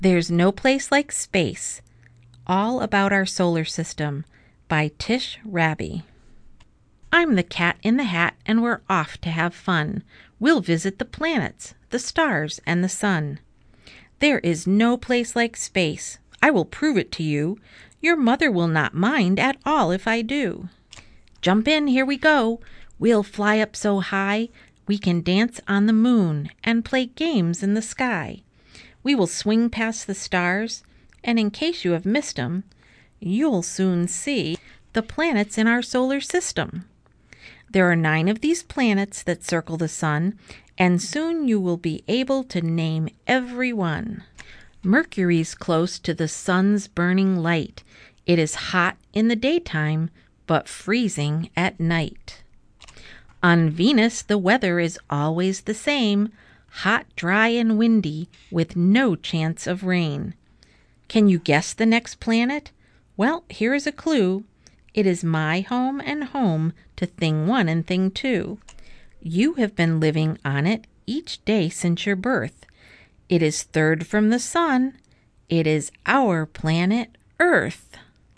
There's No Place Like Space, All About Our Solar System by Tish Raby. I'm the Cat in the Hat, and we're off to have fun. We'll visit the planets, the stars, and the sun. There is no place like space. I will prove it to you. Your mother will not mind at all if I do. Jump in, here we go. We'll fly up so high we can dance on the moon and play games in the sky. We will swing past the stars, and in case you have missed 'em, you'll soon see the planets in our solar system. There are 9 of these planets that circle the sun, and soon you will be able to name every one. Mercury's close to the sun's burning light. It is hot in the daytime, but freezing at night. On Venus, the weather is always the same, hot, dry, and windy, with no chance of rain. Can you guess the next planet? Well, here is a clue. It is my home and home to Thing 1 and Thing 2. You have been living on it each day since your birth. It is third from the sun. It is our planet Earth.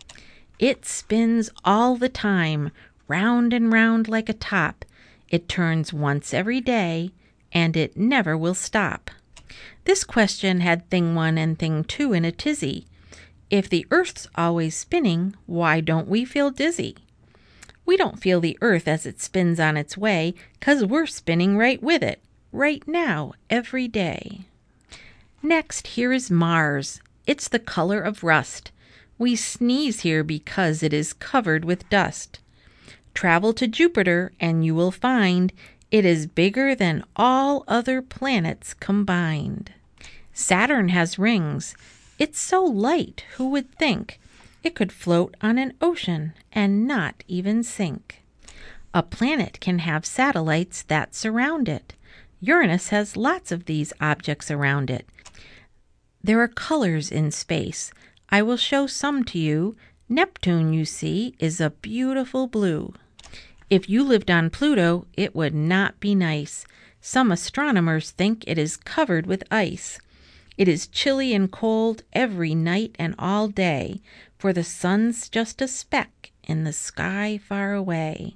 It spins all the time, round and round like a top. It turns once every day, and it never will stop. This question had Thing 1 and Thing 2 in a tizzy. If the Earth's always spinning, why don't we feel dizzy? We don't feel the Earth as it spins on its way, 'cause we're spinning right with it, right now, every day. Next, here is Mars. It's the color of rust. We sneeze here because it is covered with dust. Travel to Jupiter and you will find it is bigger than all other planets combined. Saturn has rings. It's so light, who would think it could float on an ocean and not even sink? A planet can have satellites that surround it. Uranus has lots of these objects around it. There are colors in space. I will show some to you. Neptune, you see, is a beautiful blue. If you lived on Pluto, it would not be nice. Some astronomers think it is covered with ice. It is chilly and cold every night and all day, for the sun's just a speck in the sky far away.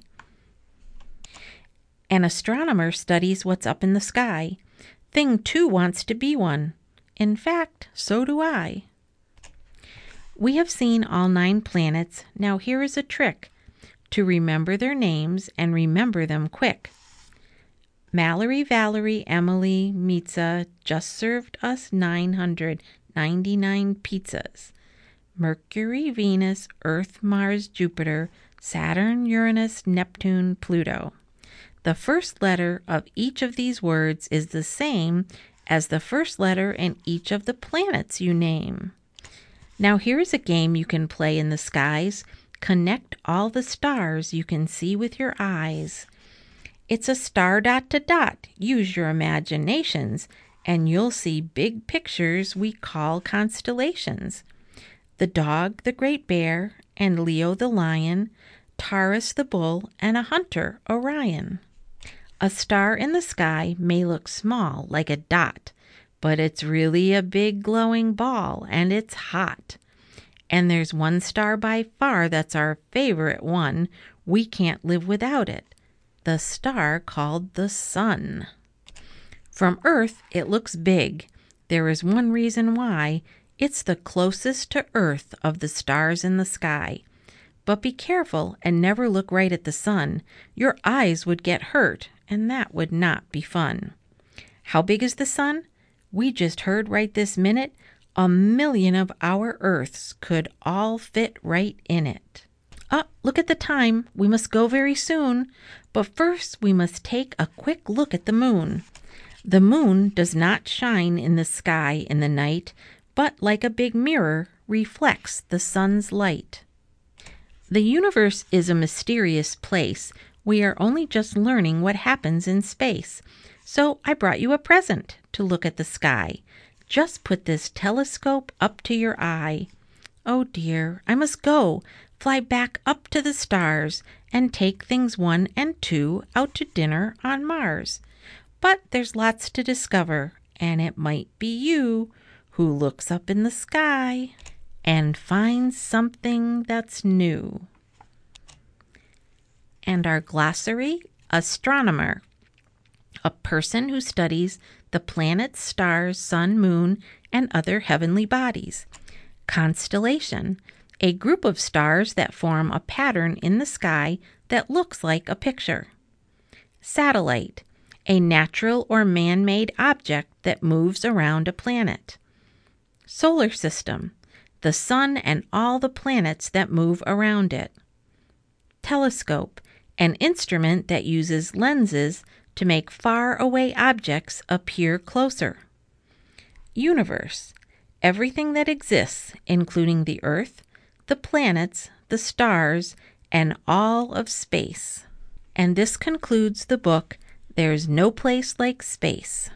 An astronomer studies what's up in the sky. Thing 2 wants to be one. In fact, so do I. We have seen all 9 planets. Now here is a trick to remember their names and remember them quick. Mallory, Valerie, Emily, Mitza just served us 999 pizzas. Mercury, Venus, Earth, Mars, Jupiter, Saturn, Uranus, Neptune, Pluto. The first letter of each of these words is the same as the first letter in each of the planets you name. Now here is a game you can play in the skies. Connect all the stars you can see with your eyes. It's a star dot to dot. Use your imaginations, and you'll see big pictures we call constellations. The dog, the great bear, and Leo the lion, Taurus the bull, and a hunter, Orion. A star in the sky may look small, like a dot, but it's really a big glowing ball, and it's hot. And there's one star by far that's our favorite one. We can't live without it. The star called the sun. From Earth, it looks big. There is one reason why. It's the closest to Earth of the stars in the sky. But be careful and never look right at the sun. Your eyes would get hurt, and that would not be fun. How big is the sun? We just heard right this minute. 1,000,000 of our Earths could all fit right in it. Look at the time. We must go very soon. But first we must take a quick look at the moon. The moon does not shine in the sky in the night, but like a big mirror, reflects the sun's light. The universe is a mysterious place. We are only just learning what happens in space. So I brought you a present to look at the sky. Just put this telescope up to your eye. Oh dear, I must go, fly back up to the stars, and take things 1 and 2 out to dinner on Mars. But there's lots to discover, and it might be you who looks up in the sky and finds something that's new. And our glossary, astronomer, a person who studies the planets, stars, sun, moon, and other heavenly bodies. Constellation, a group of stars that form a pattern in the sky that looks like a picture. Satellite, a natural or man-made object that moves around a planet. Solar system, the sun and all the planets that move around it. Telescope, an instrument that uses lenses to make far-away objects appear closer. Universe, everything that exists, including the Earth, the planets, the stars, and all of space. And this concludes the book, There's No Place Like Space.